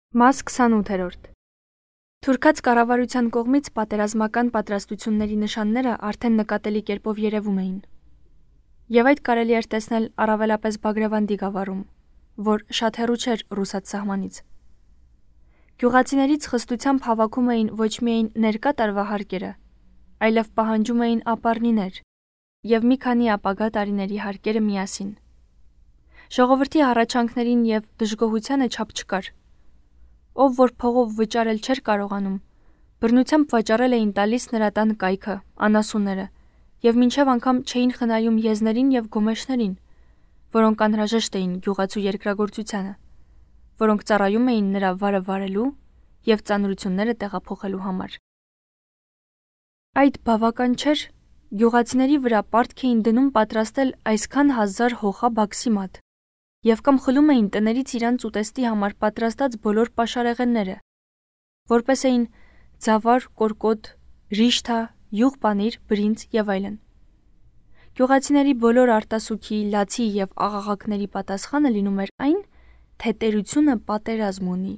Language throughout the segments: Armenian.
Մաս 28-րդ Թուրքաց կառավարության կողմից պատերազմական պատրաստությունների նշանները արդեն նկատելի կերպով երևում էին։ Եվ այդ կարելի էր տեսնել առավելապես Բագրավանդի գավառում, որ շատ հեռու չէր ռուսաց սահմանից։ Գյուղացիներից խստությամբ հավաքում էին ոչ միայն ներկա տարվա հարկերը, այլև պահանջում էին ապառնիներ և մի քանի ապագա տարիների հարկերը միասին։ Ժողովրդի հառաչանքներին և դժգոհությանը չափ չկար։ Ով որ փողով վճարել չէր կարողանում, բռնությամբ վաճառել էին տալիս նրա տան կայքը, անասունները, և մինչև անգամ չէին խնայում եզներին և գոմեշներին, որոնք անհրաժեշտ էին գյուղացու երկրագործությանը, որոնք ծառայում էին նրա վարը վարելու և ծանրությունները տեղափոխելու համար։ Այդ բավական չէր, գյուղացիների վրա պարտք էին դնում պատրաստել այսքան հազար հոխա բաքսի մատ, և կամ խլում էին տներից իրանց ուտեստի համար պատրաստած բոլոր պաշարեղենները, որպես էին ձավար, կորկոտ, ռիշթա, յուղ պանիր, բրինձ և այլն։ Գյուղացիների բոլոր արտասուքի, լացի և աղաղակների պատասխանը լինում էր այն, թե տերությունը պատերազմ ունի։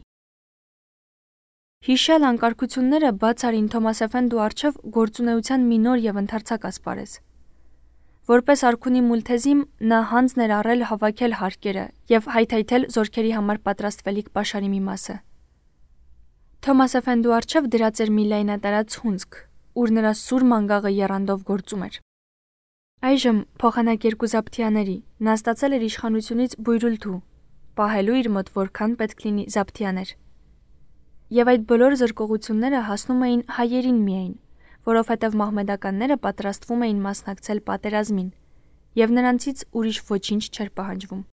Հիշյալ անկարգությունները բաց արին Թոմաս Էֆենդու առջև գործունեության մի նոր և ընդարձակ ասպարեզ։ Որպես արքունի Մուլթեզիմ նա հանձն էր առել հավաքել հարկերը և հայթայթել զորքերի համար պատրաստվելիք պաշարի մի մասը։ Թոմաս Էֆենդու առջև դրած էր մի լայնատարած հունձք, ուր նրա սուր մանգաղը եռանդով գործում էր։ Այժմ փոխանակ 2 զաբթիաների նա ստացել էր իշխանությունից բույրուլթու, պահելու իր մոտ որքան պետք լինի զաբթիաներ։ Եվ այդ բոլոր զրկողությունները հասնում էին հայերին միայն, որովհետև մահմեդականները պատրաստվում էին մասնակցել պատերազմին, և նրանցից ուրիշ ոչինչ չէր պահանջվում։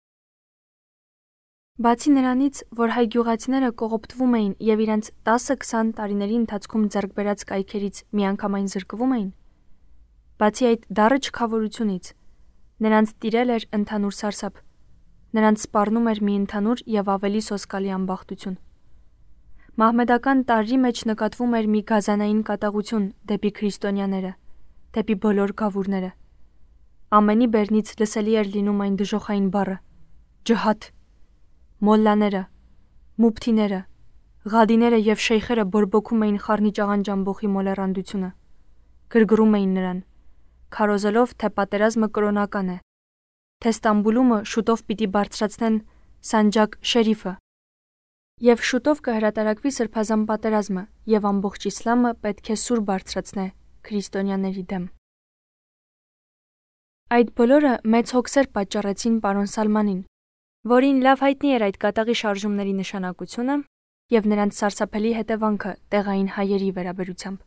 Բացի նրանից, որ հայ գյուղացիները կողոպտվում էին և իրենց 10-20 տարիների ընթացքում ձեռք բերած կայքերից միանգամայն զրկվում էին, բացի այդ դառը չքավորությունից, նրանց տիրել էր ընդհանուր սարսափ, նրանց սպառնում էր մի ընդհանուր և ավելի սոսկալի ամբախտություն։ Մահմեդական տարրի մեջ նկատվում էր մի գազանային կատաղություն դեպի քրիստոնյաները, դեպի բոլոր գավուրները։ Ամենի բերնից լսելի էր լինում այն դժոխային բառը՝ ջհադ։ Մոլլաները, մուփթիները, ղադիները և շեյխերը բորբոքում էին խառնիճաղան ջամբոխի մոլեռանդությունը, գրգռում էին նրան, քարոզելով, թե պատերազմը կրոնական է, թե Ստամբուլումը շուտով պիտի բարձրացնեն Սանջակ Շերիֆը, և շուտով կհրատարակվի սրբազան պատերազմը, և ամբողջ իսլամը պետք է սուր բարձրացնե քրիստոնյաների դեմ։ Այդ բոլորը մեծ հոգսեր պատճառեցին պարոն Սալմանին, որին լավ հայտնի էր այդ կատաղի շարժումների նշանակությունը և նրանց սարսափելի հետևանքը տեղային հայերի վերաբերությամբ։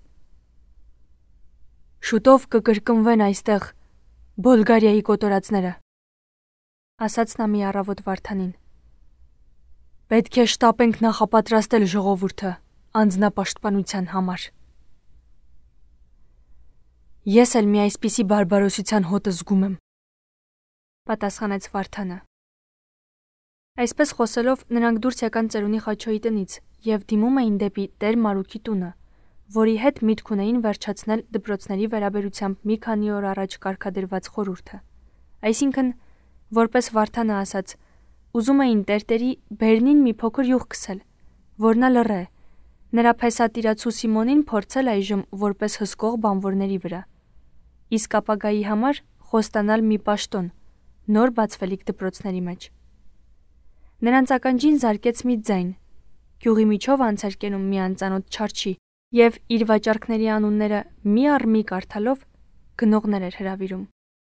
Շուտով կկրկնվեն այստեղ Բոլգարիայի կոտորածները, ասաց նա մի առավոտ Վարդանին։ Պետք է շտապենք նախապատրաստել ժողովուրդը անձնապաշտպանության համար։ Ես էլ մի այսպիսի բարբարոսության հոտը զգում եմ, պատասխանեց Վարդանը։ Այսպես խոսելով նրանք դուրս եկան ծերունի Խաչոյի տնից և դիմում էին դեպի Տեր Մարուքի տունը, որի հետ միտք ունեին վերջացնել դպրոցների վերաբերությամբ մի քանի օր առաջ կարգադրված խորհուրդը։ Այսինքն, որպես Վարդանը ասաց, ուզում էին Տերտերի բերնին մի փոքր յուղ քսել, որ նա լռե, նրա փեսատիրացու Սիմոնին փորձել այժմ որպես հսկող բանվորների վրա, իսկ ապագայի համար խոստանալ մի պաշտոն նոր բացվելիք դպրոցների մեջ։ Նրանց ականջին զարկեց մի ձայն, գյուղի միջով անց էր կենում մի անծանոթ չարչի և իր վաճառքների անունները մի առ մի կարդալով գնողներ էր հրավիրում։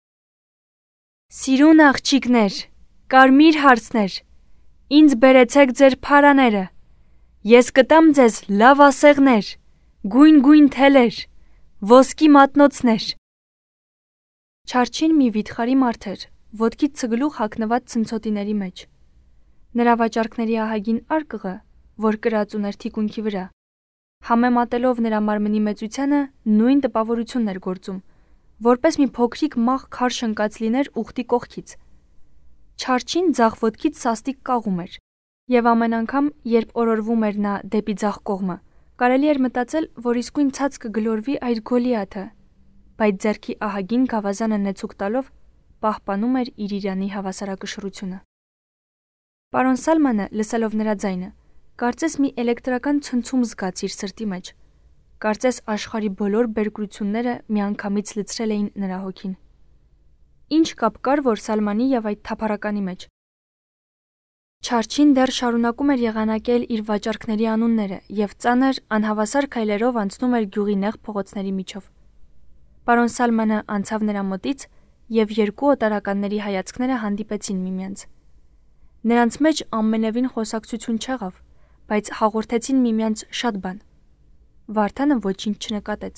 Սիրուն աղջիկներ, կարմիր հարցներ, ինձ բերեցեք ձեր փարաները, ես կտամ ձեզ լավ ասեղներ, գույն թելեր, ոսկի մատնոցներ։ Չարչին մի վիթխարի մարդ էր, ոտքից ցգլուխ հագնված ցնցոտիների մեջ։ Նրա վաճառքների ահագին արկղը, որ կրած ուներ թիկունքի վրա, համեմատելով նրա մարմնի մեծությանը, նույն տպավորությունն էր գործում, որպես մի փոքրիկ մաղ քար շնկած լիներ ուղտի կողքից։ Չարչին ձախ ոտքից սաստիկ կաղում էր, և ամեն անգամ, երբ օրորվում էր նա դեպի ձախ կողմը, կարելի էր մտածել, որ իսկույն ցած կգլորվի այդ Գոլիաթը, բայց ձեռքի ահագին գավազանը նեցուկ տալով պահպանում էր իր իրանի հավասարակշռությունը։ Պարոն Սալմանը, լսելով նրա ձայնը, Կարծես մի էլեկտրական ցնցում զգաց իր սրտի մեջ։ Կարծես աշխարհի բոլոր բերկրությունները միանգամից լցրել էին նրա հոգին։ Ինչ կապ կար, որ Սալմանի եւ այդ թափառականի մեջ։ Չարչին դեռ շարունակում էր եղանակել իր վաճառքների անունները եւ ծանր, անհավասար քայլերով անցնում էր գյուղի նեղ փողոցների միջով։ Պարոն Սալմանը անցավ նրա մոտից եւ երկու օտարականների հայացքները հանդիպեցին միմյանց։ Նրանց մեջ ամենևին խոսակցություն չեղավ, բայց հաղորդեցին միմյանց շատ բան։ Վարդանը ոչինչ չնկատեց։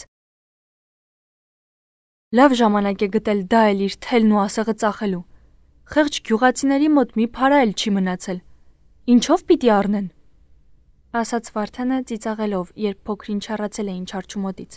Լավ ժամանակ է գտել դա էլ իր թելն ու ասեղը ծախելու։ Խեղճ գյուղացիների մոտ մի փարա էլ չի մնացել։ Ինչով պիտի առնեն, ասաց Վարդանը ծիծաղելով, երբ փոքրին չառացել էին չարչումոտից։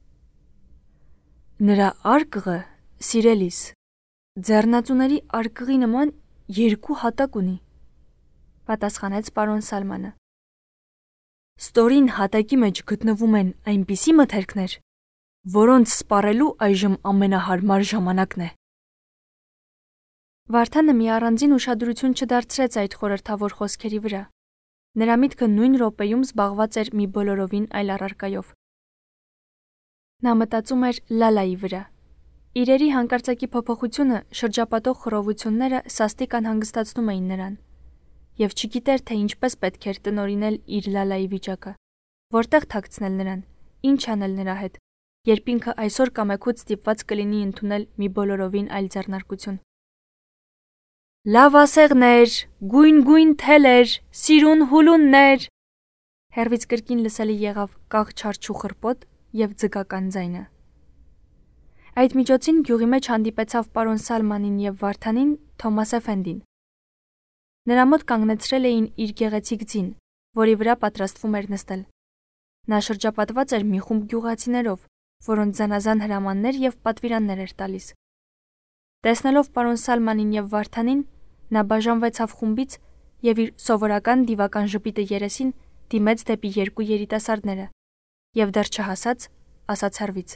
Նրա արկղը, սիրելիս, ձեռնածուների արկղի նման երկու հատակ ունի, պատասխանեց պարոն Սալմանը։ Ստորին հատակի մեջ գտնվում են այնպիսի մթերքներ, որոնց սպառելու այժմ ամենահարմար ժամանակն է։ Վարդանը մի առանձին ուշադրություն չդարձրեց այդ խորհրդավոր խոսքերի վրա։ Նրա միտքը նույն րոպեում զբաղված էր մի բոլորովին այլ առարկայով։ Նա մտածում էր Լալայի վրա։ Իրերի հանկարծակի փոփոխությունը, շրջապատող խռովությունները սաստիկ անհանգստացնում էին նրան, եւ չգիտեր, թե ինչպես պետք էր տնօրինել իր Լալայի վիճակը, որտեղ թաքցնել նրան, ինչ անել նրա հետ, երբ ինքը այսօր կամեքուց ստիպված կլինի ընդունել մի բոլորովին այլ ձեռնարկություն։ Լավ ասեղներ, գույն թելեր, սիրուն հուլուններ։ Հերվից կրկին լսելի եղավ կաղ չարչու խրպոտ եւ ձգական ձայնը։ Այդ միջոցին գյուղի մեջ հանդիպեցավ պարոն Սալմանին եւ Վարդանին Թոմաս Էֆենդին։ Նրա մոտ կանգնեցրել էին իր գեղեցիկ ձին, որի վրա պատրաստվում էր նստել։ Նա շրջապատված էր մի խումբ գյուղացիներով, որոնց զանազան հրամաններ եւ պատվիրաններ էր տալիս։ Տեսնելով պարոն Սալմանին եւ Վարդանին, նա բաժանվեցավ խումբից եւ իր սովորական դիվական ժպիտը երեսին դիմեց դեպի երկու երիտասարդները եւ դեռ չհասած ասաց հեռվից.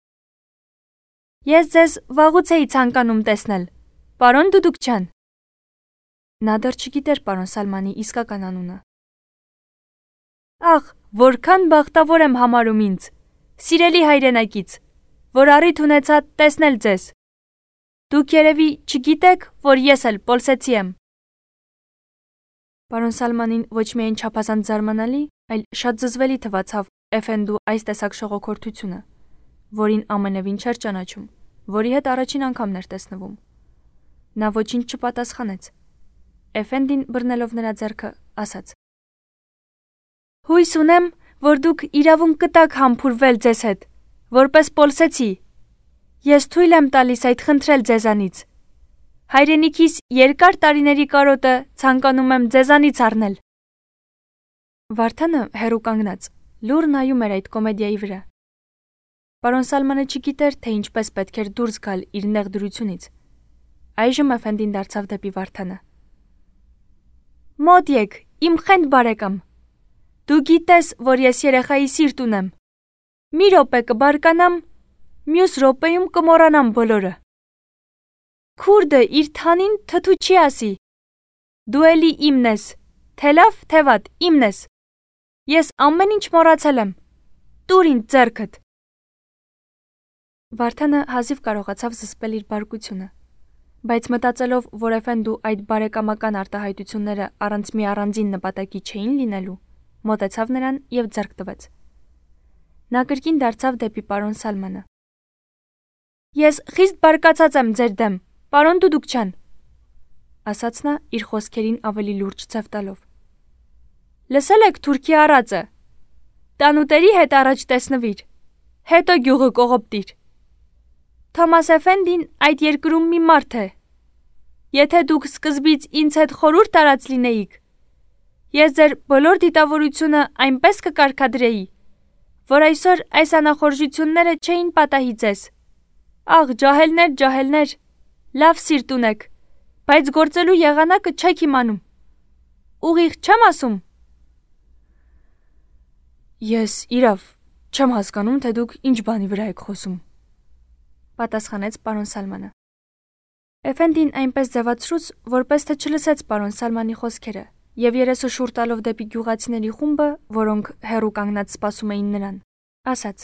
Ես ձեզ վաղուց էի ցանկանում տեսնել, պարոն Դուդուկչյան։ Նա դեռ չգիտեր պարոն Սալմանի իսկական անունը։ Ախ, որքան բախտավոր եմ համարում ինձ, սիրելի հայրենակից, որ առիթ ունեցա տեսնել ձեզ։ Դուք երևի չգիտեք, որ ես էլ պոլսեցի եմ։ Պարոն Սալմանին ոչ միայն չափազանց զարմանալի, այլ շատ զզվելի թվացավ Էֆենդու այս տեսակ շողոքորթությունը, որին ամենևին չէր ճանաչում, որի հետ առաջին անգամն էր տեսնվում։ Նա ոչինչ չպատասխանեց։ Էֆենդին բռնելով նրա ձեռքը ասաց. Հույս ունեմ, որ դուք իրավունք կտաք համբուրվել ձեզ հետ, որպես պոլսեցի։ Ես թույլ եմ տալիս այդ խնդրել ձեզանից։ Հայրենիքիս երկար տարիների կարոտը ցանկանում եմ ձեզանից առնել։ Վարդանը հեռու կանգնած, լուր նայում էր այդ կոմեդիայի վրա։ Պարոն Սալմանը չգիտեր, թե ինչպես պետք էր դուրս գալ իր նեղ դրությունից։ Այժմ Էֆենդին դարձավ դեպի Վարդանը։ Մոտ եկ, իմ խենթ բարեկամ։ Դու գիտես, որ ես երեխայի սիրտ ունեմ։ Մի րոպե կբարկանամ, մյուս րոպեում կմոռանամ բոլորը։ Քուրդը իր թանին թթու չի ասի։ Դու էլի իմն ես, թե լավ, թե վատ, իմն ես։ Ես ամեն ինչ մոռացել եմ։ Տուր ինձ ձեռքդ։ Վարդանը հազիվ կարողացավ զսպել իր բարկությունը, բայց մտածելով, որ Էֆենդու այդ բարեկամական արտահայտությունները առանց մի առանձին նպատակի չէին լինելու, մոտեցավ նրան եւ ձեռք տվեց։ Նա կրկին դարձավ դեպի պարոն Սալմանը։ Ես խիստ բարկացած եմ ձեր դեմ, պարոն Դուդուկչյան, ասաց նա իր խոսքերին ավելի լուրջ ցև տալով։ Լսել եք թուրքի առածը։ Տանուտերի հետ առաջ տեսնվիր, հետո գյուղը կողոպտիր։ Թոմաս Էֆենդին այդ երկրում մի մարդ է։ Եթե դուք սկզբից ինձ հետ խորհուրդ տարած լինեիք, ես ձեր բոլոր դիտավորությունը այնպես կկարգադրեի, որ այսօր այս անախորժությունները չէին պատահի ձեզ։ Աղ, ջահելներ, լավ սիրտ ունեք, բայց գործելու եղանակը չեք իմանում։ Ուղիղ չեմ ասում։ Ես իրավ չեմ հասկանում, թե դուք ինչ բանի վրա եք խոսում, պատասխանեց պարոն Սալմանը։ Էֆենդին այնպես ձևացրուց, որպես թե չլսեց պարոն Սալմանի խոսքերը եւ 30 շուռ տալով դեպի գյուղացիների խումբը, որոնք հեռու կանգնած սպասում էին նրան, ասաց.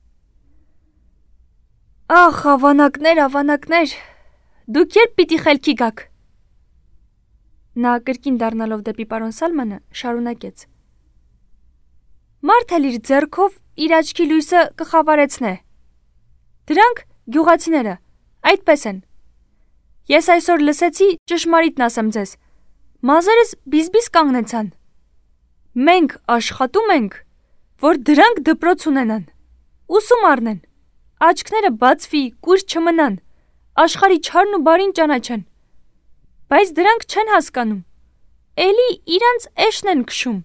«Ախ, ավանակներ, դուք երբ պիտի խելքի գաք»։ Նա կրկին դառնալով դեպի պարոն Սալմանը շարունակեց. «Մարդ էլ իր ձեռքով իր աչքի լույսը կխավարեցնե։ Դրանք գյուղացիները, այդպես են։ Ես այսօր լսեցի, ճշմարիտն ասեմ ձեզ, մազերս բիզբիզ կանգնեցան։ Մենք աշխատում ենք, որ դրանք դպրոց ունենան, ուսում առնեն, աչքները բացվի, կույր չմնան, աշխարհի չարն ու բարին ճանաչեն։ Բայց դրանք չեն հասկանում, էլի իրանց էշն են քշում»։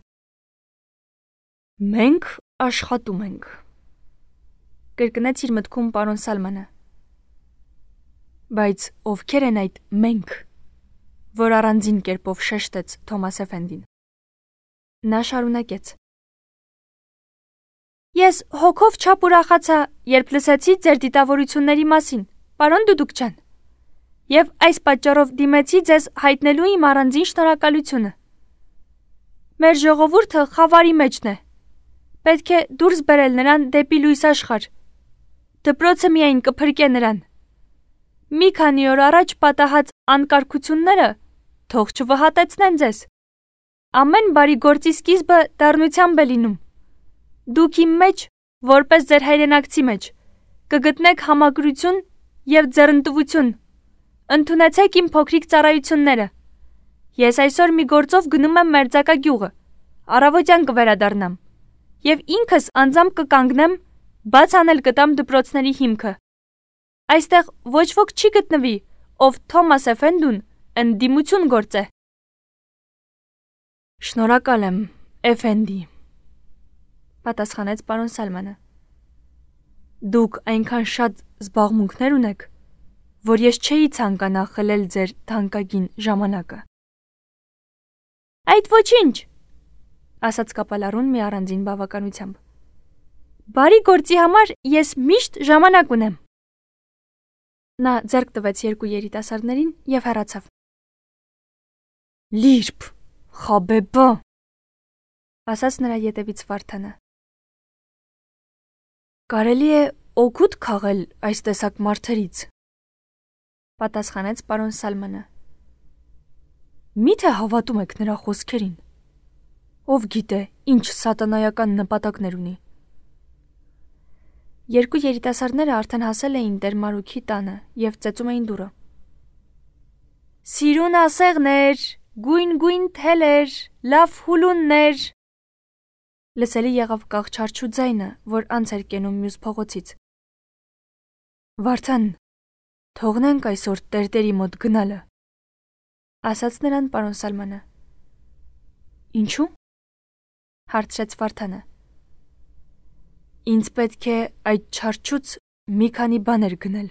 «Մենք աշխատում ենք», կրկնեց իր մտքում պարոն Սալմանը։ Բայց ովքեր են այդ մենք, որ առանձին կերպով շեշտեց Թոմաս Էֆենդին։ Նա շարունակեց. «Ես հոգով չափ ուրախացա, երբ լսեցի ձեր դիտավորությունների մասին, պարոն Դուդուկչյան, եւ այս պատճառով դիմեցի ձեզ հայտնելու իմ առանձին շնորհակալությունը։ Մեր ժողովուրդը խավարի մեջն է։ Պետք է դուրս բերել նրան դեպի լույս աշխարհ։ Դպրոցը միայն կփրկե նրան։ Մի քանի օր առաջ պատահած անկարգությունները թող չվհատեցնեն ձեզ։ Ամեն բարի գործի սկիզբը դառնությամբ է լինում։ Դուք իմ մեջ, որպես ձեր հայրենակցի մեջ, կգտնեք համակրություն եւ ձեռնտվություն։ Ընդունեցեք իմ փոքրիկ ծառայությունները։ Ես այսօր մի գործով գնում եմ Մերձակա գյուղը, առավոտյան կվերադառնամ, եւ ինքս անձամբ կկանգնեմ, բաց անել կտամ դպրոցների հիմքը։ Այստեղ ոչ ոք չի գտնվի, ով Թոմաս Էֆենդուն ընդդիմություն գործե»։ «Շնորհակալ եմ, Էֆենդի», պատասխանեց պարոն Սալմանը։ «Դուք այնքան շատ զբաղմունքներ ունեք, որ ես չէի ցանկանա խլել ձեր թանկագին ժամանակը»։ «Այդ ոչինչ», ասաց կապալառուն մի առանձին բավականությամբ։ «Բարի գործի համար ես միշտ ժամանակ ունեմ»։ Նա ձեռք տվեց երկու երիտասարդներին եւ հեռացավ։ «Լիրբ, խաբեբա», ասաց նրա ետևից Վարդանը։ «Կարելի է օգուտ քաղել այս տեսակ մարդերից», պատասխանեց պարոն Սալմանը։ «Միթե հավատում եք նրա խոսքերին։ Ով գիտե, ինչ սատանայական նպատակներ ունի»։ Երկու երիտասարդները արդեն հասել էին Տեր Մարուքի տանը եւ ծեծում էին դուռը։ «Սիրուն ասեղներ, գույն թելեր, լավ հուլուններ», լսելի եղավ կաղ-չարչու ձայնը, որ անց էր կենում մյուս փողոցից։ «Վարդան, թողնենք այսօր տերտերի մոտ գնալը», ասաց նրան պարոն Սալմանը։ «Ինչու՞», հարցրեց Վարդանը։ «Ինձ պետք է այդ չարչուց մի քանի բաներ գնել»։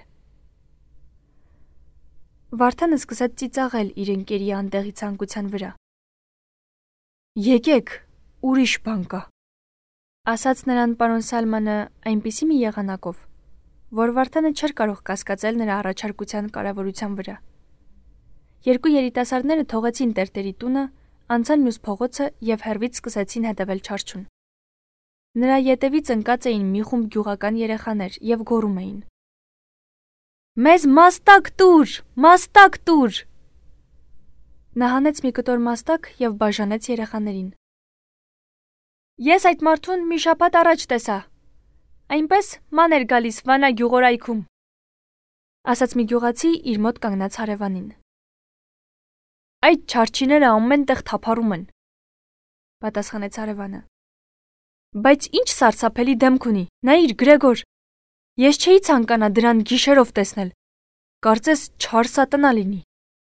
Վարդանը սկսեց ծիծաղել իր ընկերի անտեղի ցանկության վրա։ «Եկեք, ուրիշ բան կա», ասաց նրան պարոն Սալմանը այնպիսի մի եղանակով, որ Վարդանը չէր կարող կասկածել նրա առաջարկության կարևորության վրա։ Երկու երիտասարդները թողեցին տերտերի տունը, անցան մյուս փողոցը եւ հեռվից սկսեցին հետևել չարչուն։ Նրա ետևից ընկած էին մի խումբ գյուղական երեխաներ եւ գոռում էին. «Մեզ մաստակ տուր»։ Նա հանեց մի կտոր մաստակ եւ բաժանեց երեխաներին։ «Ես այդ մարդուն մի շաբաթ առաջ տեսա։ Այնպես ման էր գալիս Վանա գյուղորայքում», ասաց մի գյուղացի իր մոտ կանգնած հարևանին։ «Այդ չարչիները ամեն տեղ թափառում են», պատասխանեց հարևանը։ «Բայց ինչ սարսափելի դեմք ունի, նայիր Գրեգոր, ես չէի ցանկանա դրան գիշերով տեսնել, կարծես չար սատանա լինի»։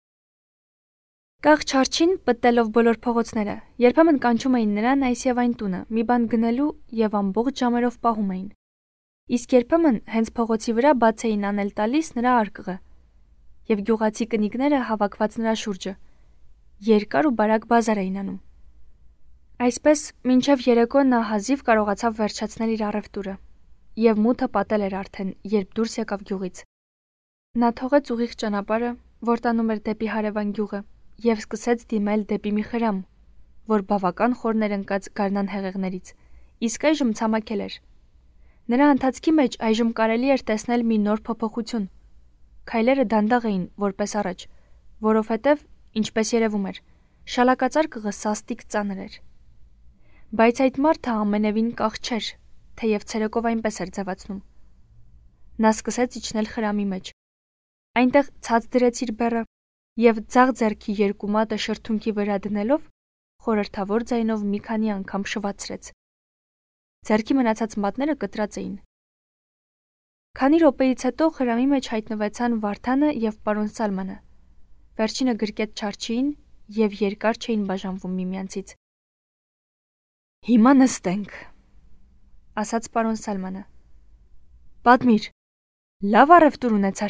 Կաղ չարչին պտտելով բոլոր փողոցները, երբեմն կանչում էին նրան այս եւ այն տունը, մի բան գնելու եւ ամբողջ ժամերով պահում էին։ Իսկ երբեմն հենց փողոցի վրա բաց էին անել տալիս նրա արկղը, եւ գյուղացի կնիկները հավաքված նրա շուրջը երկար ու բարակ բազար էին անում։ Այսպես մինչև երեկո նա հազիվ կարողացավ վերջացնել իր առևտուրը, եւ մութը պատել էր արդեն, երբ դուրս եկավ գյուղից։ Նա թողեց ուղիղ ճանապարհը, որ տանում էր դեպի հարևան գյուղը, եւ սկսեց դիմել դեպի մի խրամ, որ բավական խորներ ընկած գարնան հեղեղներից, իսկ այժմ ցամաքել էր։ Նրա ընթացքի մեջ այժմ կարելի էր տեսնել մի նոր փոփոխություն։ Քայլերը դանդաղ էին, որպես առաջ, որովհետև, ինչպես երևում էր, շալակածարկղը սաստիկ ծանր էր։ Բայց այդ մարդը ամենևին կախ չէր, թեև ցերեկով այնպես էր ձևացնում։ Նա սկսեց իջնել խրամի մեջ։ Այնտեղ ցած դրեց իր բեռը և ձախ ձեռքի երկու մատը շրթունքի վրա դնելով, խորհրդավոր ձայնով մի քանի անգամ շվացրեց։ Ձեռքի մնացած մատները կտրած էին։ Քանի րոպեից հետո խրամի մեջ հայտնվեցան Վարդանը և պարոն Սալմանը։ Վերջինը գրկեց չարչիին և երկար չէին բաժանվում միմյանցից։ «Հիմա նստենք», ասաց պարոն Սալմանը։ «Պատմիր, լավ առևտուր ունեցար»։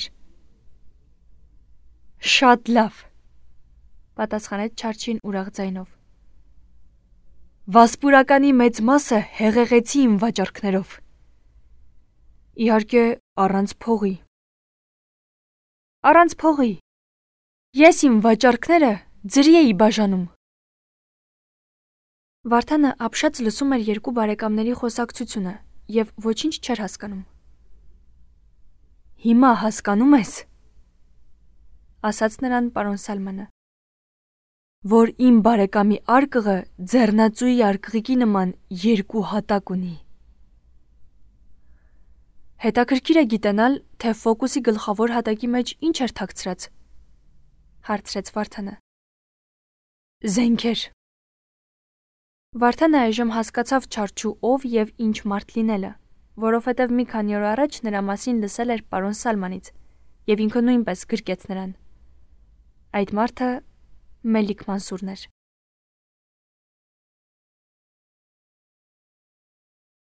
«Շատ լավ», պատասխանեց չարչին ուրախ ձայնով։ «Վասպուրականի մեծ մասը հեղեղեցի իմ վաճառքներով։ Իհարկե, առանց փողի։ Առանց փողի։ Ես իմ վաճառքները ձրի էի բաժանում»։ Վարդանը ապշած լսում էր երկու բարեկամների խոսակցությունը և ոչինչ չէր հասկանում։ «Հիմա հասկանում ես», ասաց նրան պարոն Սալմանը, «որ իմ բարեկամի արկղը ձեռնածուի արկղիկի նման երկու հատակ ունի»։ «Հետաքրքիր է գիտենալ, թե ֆոկուսի գլխավոր հատակի մեջ ինչ էր թաքցրած», հարցրեց Վարդանը։ «Զենքեր»։ Վարդանը այժմ հասկացավ չարչու ով և ինչ մարդ լինելը, որովհետև մի քանի օր առաջ նրա մասին լսել էր պարոն Սալմանից և ինքը նույնպես գրկեց նրան։ Այդ մարդը Մելիք Մանսուրն էր։